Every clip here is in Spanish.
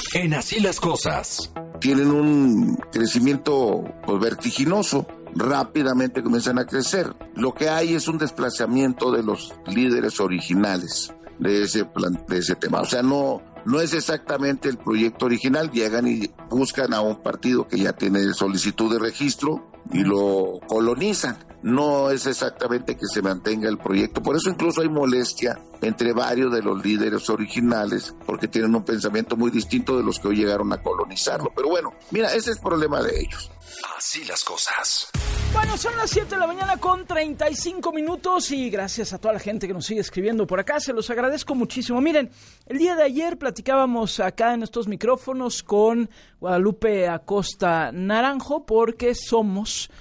En Así las Cosas. Tienen un crecimiento vertiginoso, rápidamente comienzan a crecer. Lo que hay es un desplazamiento de los líderes originales de ese tema. O sea, no es exactamente el proyecto original. Llegan y buscan a un partido que ya tiene solicitud de registro y lo colonizan. No es exactamente que se mantenga el proyecto. Por eso incluso hay molestia entre varios de los líderes originales, porque tienen un pensamiento muy distinto de los que hoy llegaron a colonizarlo. Pero bueno, mira, ese es el problema de ellos. Así las cosas. Bueno, son las 7 de la mañana con 35 minutos y gracias a toda la gente que nos sigue escribiendo por acá, se los agradezco muchísimo. Miren, el día de ayer platicábamos acá en estos micrófonos con Guadalupe Acosta Naranjo porque somos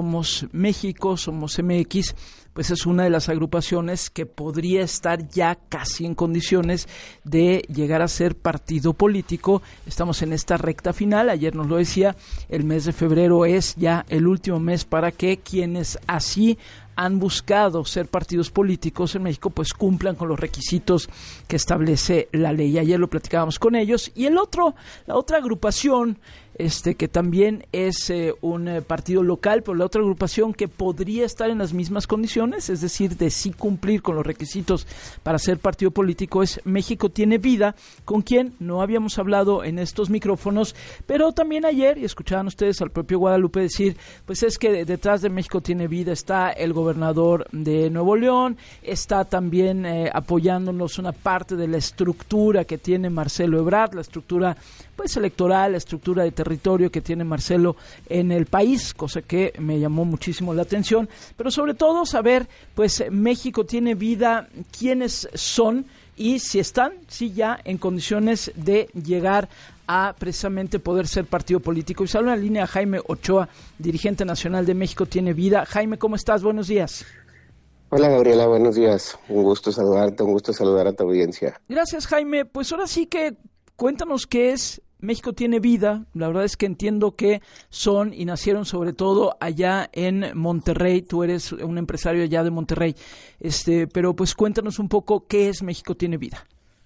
México, somos MX, pues es una de las agrupaciones que podría estar ya casi en condiciones de llegar a ser partido político. Estamos en esta recta final, ayer nos lo decía, el mes de febrero es ya el último mes para que quienes así han buscado ser partidos políticos en México, pues cumplan con los requisitos que establece la ley. Ayer lo platicábamos con ellos. Y la otra agrupación, que también es un partido local, pero la otra agrupación que podría estar en las mismas condiciones, es decir, de sí cumplir con los requisitos para ser partido político, es México Tiene Vida, con quien no habíamos hablado en estos micrófonos, pero también ayer, y escuchaban ustedes al propio Guadalupe decir, pues es que detrás de México Tiene Vida está el gobernador de Nuevo León, está también apoyándonos una parte de la estructura que tiene Marcelo Ebrard, la estructura pues electoral, la estructura de territorio que tiene Marcelo en el país, cosa que me llamó muchísimo la atención, pero sobre todo saber, pues México Tiene Vida, quiénes son y si están, si ya en condiciones de llegar a precisamente poder ser partido político. Y saludo en la línea a Jaime Ochoa, dirigente nacional de México Tiene Vida. Jaime, ¿cómo estás? Buenos días. Hola Gabriela, buenos días. Un gusto saludarte, un gusto saludar a tu audiencia. Gracias, Jaime. Pues ahora sí que cuéntanos qué es México Tiene Vida. La verdad es que entiendo que son y nacieron sobre todo allá en Monterrey. Tú eres un empresario allá de Monterrey. Pero pues cuéntanos un poco qué es México Tiene Vida.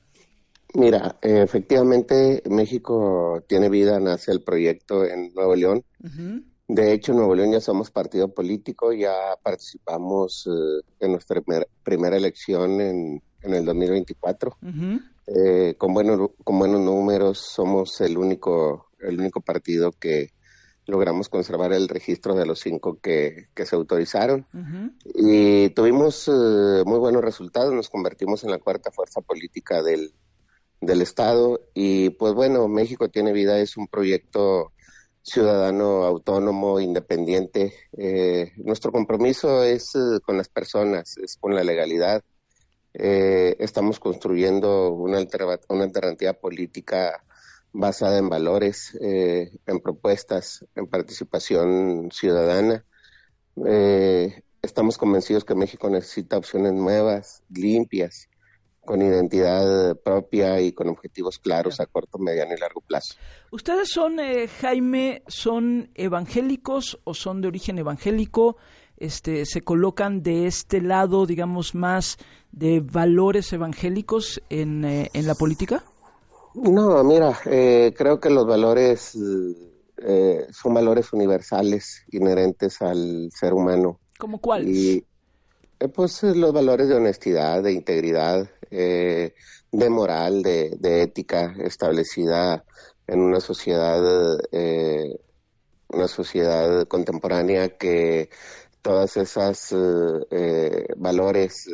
Mira, efectivamente México Tiene Vida nace el proyecto en Nuevo León. Uh-huh. De hecho, en Nuevo León ya somos partido político, ya participamos en nuestra primera elección en el 2024. Uh-huh. Con buenos números, somos el único partido que logramos conservar el registro de los 5 que se autorizaron. Uh-huh. Y tuvimos muy buenos resultados, nos convertimos en la 4ª fuerza política del Estado. Y pues bueno, México Tiene Vida es un proyecto ciudadano, autónomo, independiente. Nuestro compromiso es con las personas, es con la legalidad. Estamos construyendo una alternativa política basada en valores, en propuestas, en participación ciudadana. Estamos convencidos que México necesita opciones nuevas, limpias, con identidad propia y con objetivos claros a corto, mediano y largo plazo. ¿Ustedes son, Jaime, son evangélicos o son de origen evangélico? ¿Se colocan de este lado, digamos, más de valores evangélicos en la política? No, mira, creo que los valores son valores universales, inherentes al ser humano. ¿Cómo cuáles? Y pues los valores de honestidad, de integridad, de moral, de ética establecida en una sociedad contemporánea, que todas esas valores,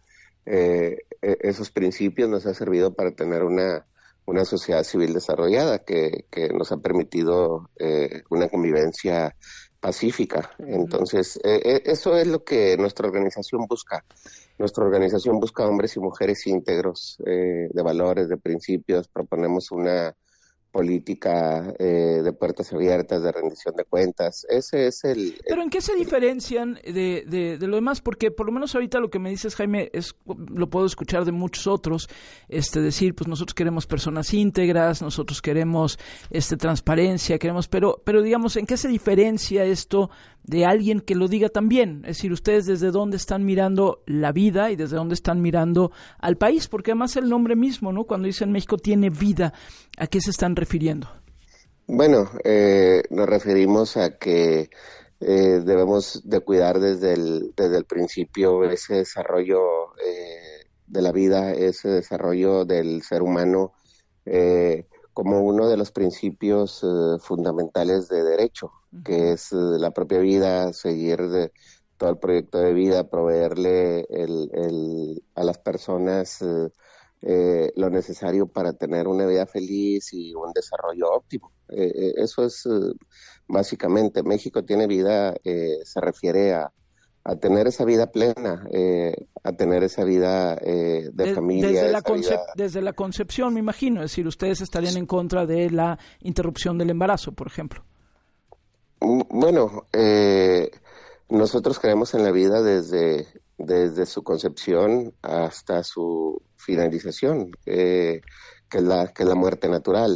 esos principios nos ha servido para tener una sociedad civil desarrollada que nos ha permitido una convivencia pacífica. Entonces, eso es lo que nuestra organización busca. Nuestra organización busca hombres y mujeres íntegros, de valores, de principios. Proponemos una política de puertas abiertas, de rendición de cuentas. Ese es el... ¿Pero en qué se diferencian de lo demás? Porque por lo menos ahorita lo que me dices, Jaime, lo puedo escuchar de muchos otros, decir, pues nosotros queremos personas íntegras, nosotros queremos transparencia, pero digamos, ¿en qué se diferencia esto de alguien que lo diga también? Es decir, ustedes desde dónde están mirando la vida y desde dónde están mirando al país, porque además el nombre mismo, ¿no? Cuando dicen México Tiene Vida, ¿a qué se están refiriendo? Bueno, nos referimos a que debemos de cuidar desde el principio ese desarrollo de la vida, ese desarrollo del ser humano como uno de los principios fundamentales de derecho, que es la propia vida, seguir todo el proyecto de vida, proveerle a las personas lo necesario para tener una vida feliz y un desarrollo óptimo. Eso es básicamente, México tiene vida, se refiere a tener esa vida plena, a tener esa vida de familia. Desde la concepción, me imagino, es decir, ustedes estarían en contra de la interrupción del embarazo, por ejemplo. Bueno, nosotros creemos en la vida desde su concepción hasta su finalización, que es la muerte natural.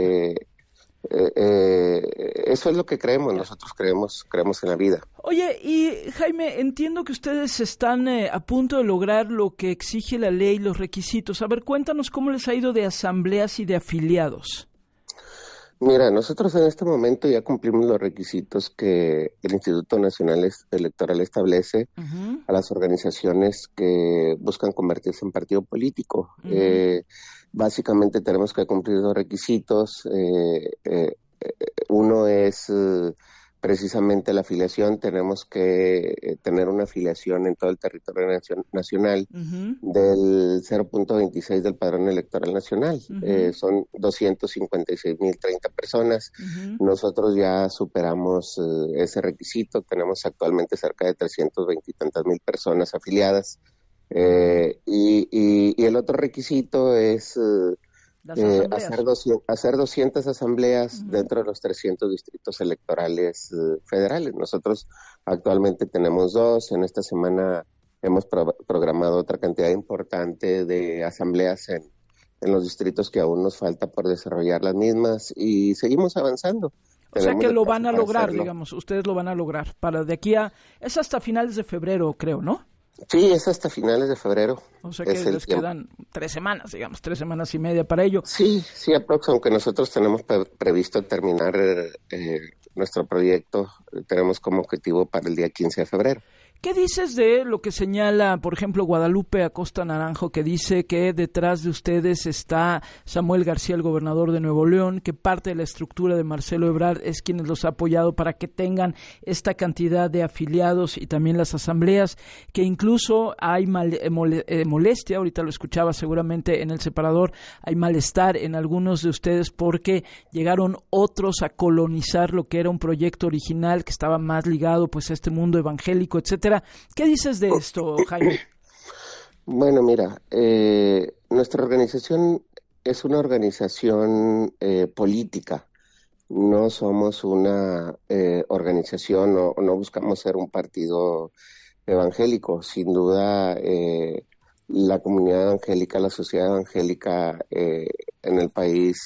Eso es lo que creemos, nosotros creemos en la vida. Oye, y Jaime, entiendo que ustedes están a punto de lograr lo que exige la ley, los requisitos. A ver, cuéntanos cómo les ha ido de asambleas y de afiliados. Mira, nosotros en este momento ya cumplimos los requisitos que el Instituto Nacional Electoral establece a las organizaciones que buscan convertirse en partido político. Básicamente tenemos que cumplir dos requisitos. Uno es precisamente la afiliación. Tenemos que tener una afiliación en todo el territorio nacional del 0.26 del padrón electoral nacional. Son 256,030 personas. Nosotros ya superamos ese requisito. Tenemos actualmente cerca de 320 y tantas mil personas afiliadas. Y el otro requisito es hacer 200 asambleas dentro de los 300 distritos electorales federales. Nosotros actualmente tenemos 2. En esta semana hemos programado otra cantidad importante de asambleas en los distritos que aún nos falta por desarrollar las mismas, y seguimos avanzando. O sea que lo van a lograr, digamos, ustedes lo van a lograr. Para de aquí es hasta finales de febrero, creo, ¿no? Sí, es hasta finales de febrero. O sea que les quedan 3 semanas, digamos, 3 semanas y media para ello. Sí, aunque nosotros tenemos previsto terminar nuestro proyecto, tenemos como objetivo para el día 15 de febrero. ¿Qué dices de lo que señala, por ejemplo, Guadalupe Acosta Naranjo, que dice que detrás de ustedes está Samuel García, el gobernador de Nuevo León, que parte de la estructura de Marcelo Ebrard es quienes los ha apoyado para que tengan esta cantidad de afiliados y también las asambleas, que incluso hay molestia, ahorita lo escuchaba seguramente en el separador, hay malestar en algunos de ustedes porque llegaron otros a colonizar lo que era un proyecto original que estaba más ligado pues a este mundo evangélico, etcétera? ¿Qué dices de esto, Jaime? Bueno, mira, nuestra organización es una organización política. No somos una organización, no buscamos ser un partido evangélico. Sin duda, la comunidad evangélica, la sociedad evangélica en el país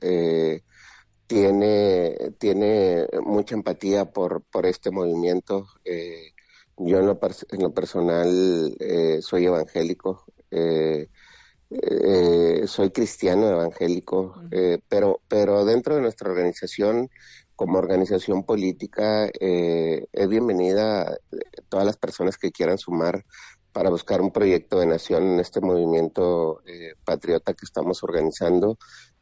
tiene mucha empatía por este movimiento. Yo en lo personal soy evangélico, soy cristiano evangélico, pero dentro de nuestra organización, como organización política, es bienvenida todas las personas que quieran sumar para buscar un proyecto de nación en este movimiento patriota que estamos organizando.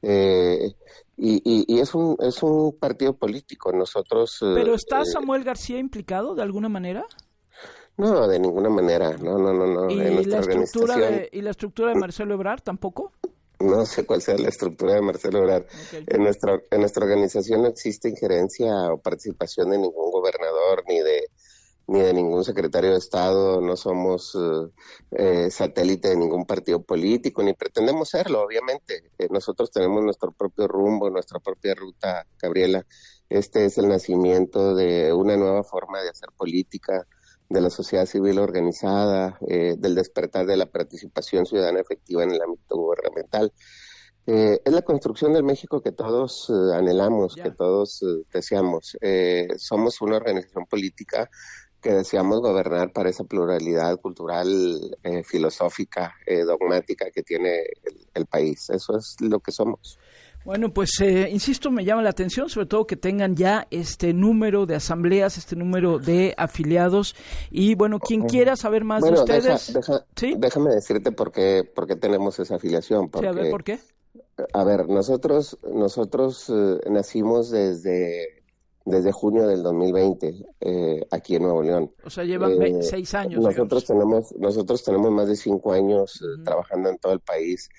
Y es un partido político. Nosotros... ¿Pero está Samuel García implicado de alguna manera? No, de ninguna manera, no. ¿Y la estructura de Marcelo Ebrard tampoco? No sé cuál sea la estructura de Marcelo Ebrard. Okay. En nuestra organización no existe injerencia o participación de ningún gobernador ni de ningún secretario de Estado. No somos satélite de ningún partido político, ni pretendemos serlo, obviamente. Nosotros tenemos nuestro propio rumbo, nuestra propia ruta, Gabriela. Este es el nacimiento de una nueva forma de hacer política, de la sociedad civil organizada, del despertar de la participación ciudadana efectiva en el ámbito gubernamental. Es la construcción del México que todos anhelamos, que todos deseamos. Somos una organización política que deseamos gobernar para esa pluralidad cultural, filosófica, dogmática que tiene el país. Eso es lo que somos. Bueno, pues insisto, me llama la atención, sobre todo que tengan ya este número de asambleas, este número de afiliados. Y bueno, quien quiera saber más de ustedes... ¿Sí? Déjame decirte por qué tenemos esa afiliación. Porque, sí, a ver, ¿por qué? A ver, nosotros nacimos desde junio del 2020 aquí en Nuevo León. O sea, llevan 6 años. Nosotros tenemos más de 5 años trabajando en todo el país,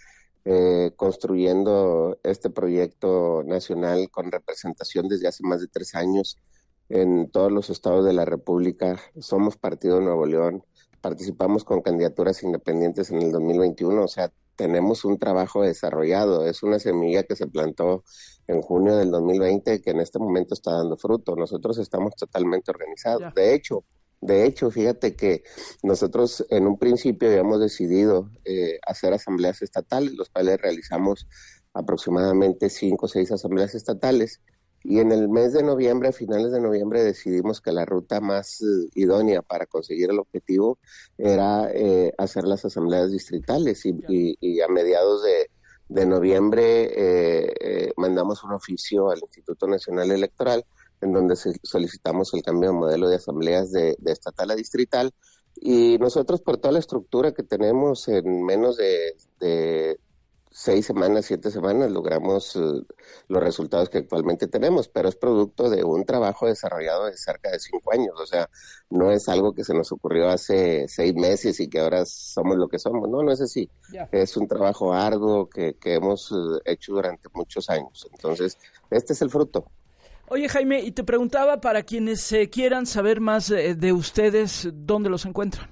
construyendo este proyecto nacional con representación desde hace más de 3 años en todos los estados de la República. Somos Partido Nuevo León, participamos con candidaturas independientes en el 2021, o sea, tenemos un trabajo desarrollado, es una semilla que se plantó en junio del 2020 que en este momento está dando fruto. Nosotros estamos totalmente organizados. Ya. De hecho, fíjate que nosotros en un principio habíamos decidido hacer asambleas estatales, los cuales realizamos aproximadamente 5 o 6 asambleas estatales, y en el mes de noviembre, a finales de noviembre, decidimos que la ruta más idónea para conseguir el objetivo era hacer las asambleas distritales, y a mediados de noviembre mandamos un oficio al Instituto Nacional Electoral en donde solicitamos el cambio de modelo de asambleas de estatal a distrital, y nosotros, por toda la estructura que tenemos, en menos de 6 semanas, 7 semanas, logramos los resultados que actualmente tenemos, pero es producto de un trabajo desarrollado de cerca de 5 años, o sea, no es algo que se nos ocurrió hace 6 meses y que ahora somos lo que somos, no es así, es un trabajo arduo que hemos hecho durante muchos años, entonces, este es el fruto. Oye, Jaime, y te preguntaba, para quienes quieran saber más de ustedes, ¿dónde los encuentran?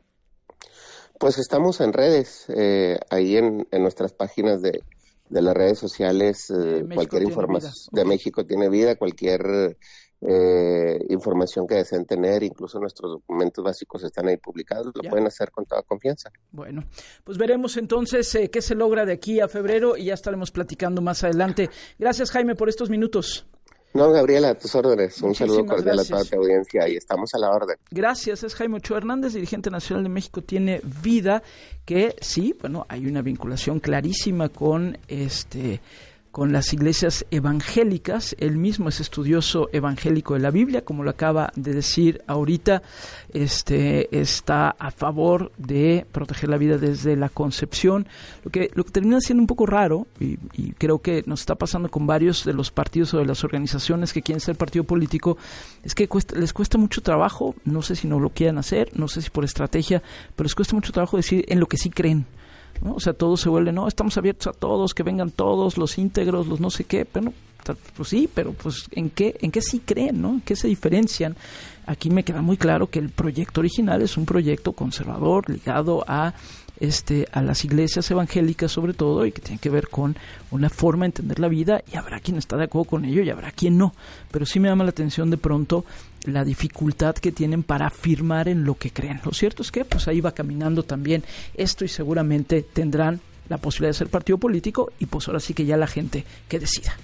Pues estamos en redes, ahí en nuestras páginas de las redes sociales, cualquier información de México tiene vida, cualquier información que deseen tener, incluso nuestros documentos básicos están ahí publicados, lo pueden hacer con toda confianza. Bueno, pues veremos entonces qué se logra de aquí a febrero y ya estaremos platicando más adelante. Gracias, Jaime, por estos minutos. No, Gabriela, a tus órdenes. Un saludo cordial a toda tu audiencia y estamos a la orden. Gracias, es Jaime Ochoa Hernández, dirigente nacional de México Tiene Vida, que sí, bueno, hay una vinculación clarísima con las iglesias evangélicas. Él mismo es estudioso evangélico de la Biblia, como lo acaba de decir ahorita, está a favor de proteger la vida desde la concepción, lo que termina siendo un poco raro, y creo que nos está pasando con varios de los partidos o de las organizaciones que quieren ser partido político, es que les cuesta mucho trabajo, no sé si no lo quieran hacer, no sé si por estrategia, pero les cuesta mucho trabajo decir en lo que sí creen, ¿no? O sea, todo se vuelve, no, estamos abiertos a todos, que vengan todos, los íntegros, los no sé qué, pero pues sí, pero pues ¿en qué sí creen, no? ¿En qué se diferencian? Aquí me queda muy claro que el proyecto original es un proyecto conservador ligado a las iglesias evangélicas sobre todo, y que tiene que ver con una forma de entender la vida, y habrá quien está de acuerdo con ello y habrá quien no, pero sí me llama la atención de pronto la dificultad que tienen para afirmar en lo que creen. Lo cierto es que pues ahí va caminando también esto, y seguramente tendrán la posibilidad de ser partido político, y pues ahora sí que ya la gente que decida.